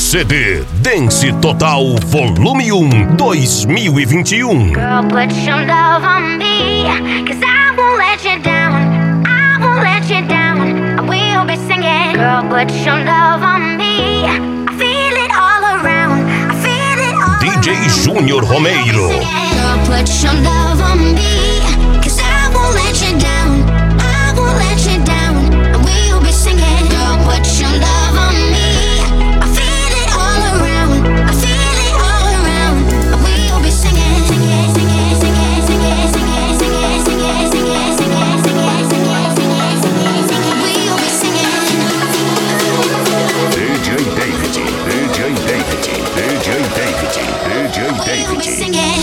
CD Dance Total Volume 1 2021. Girl, put your love on me, 'cause I won't let you down. I won't let you down. I will be singing. Girl, put your love on me. I feel it all around. I feel it all DJ around. Júnior Romeiro. Girl, put your love on me, 'cause I won't let you down. I won't let you down. I will be singing. Girl, put your love on me. I feel it all around. I feel it all around. I will be singing, singing, singing, singing, singing, singing, singing, singing, singing, singing, singing, singing, singing, singing. We'll be singing. DJ David, DJ David, DJ David, DJ We'll be David. singing.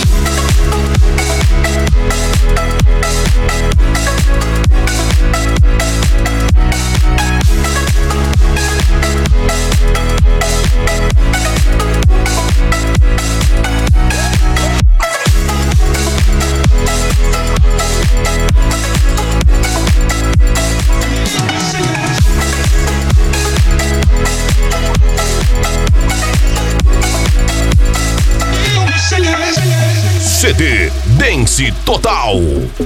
CD Dance Total.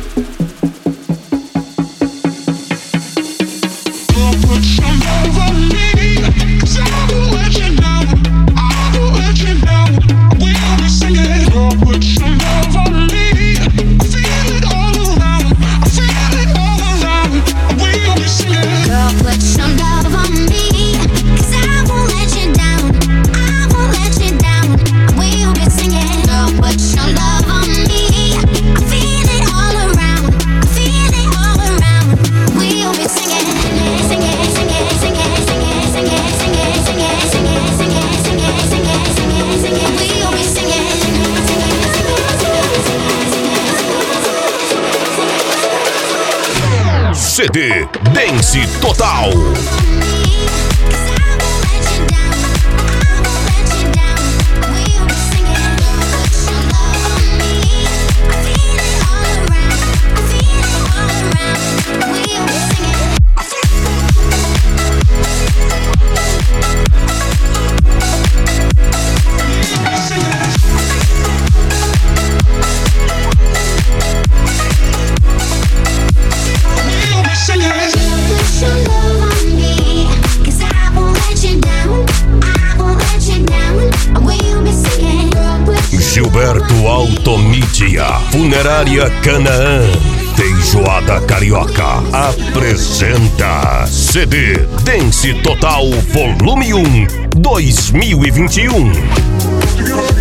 CD Dance Total. Gilberto Automídia, Funerária Canaã, Feijoada Carioca, apresenta CD Dance Total Volume 1 2021.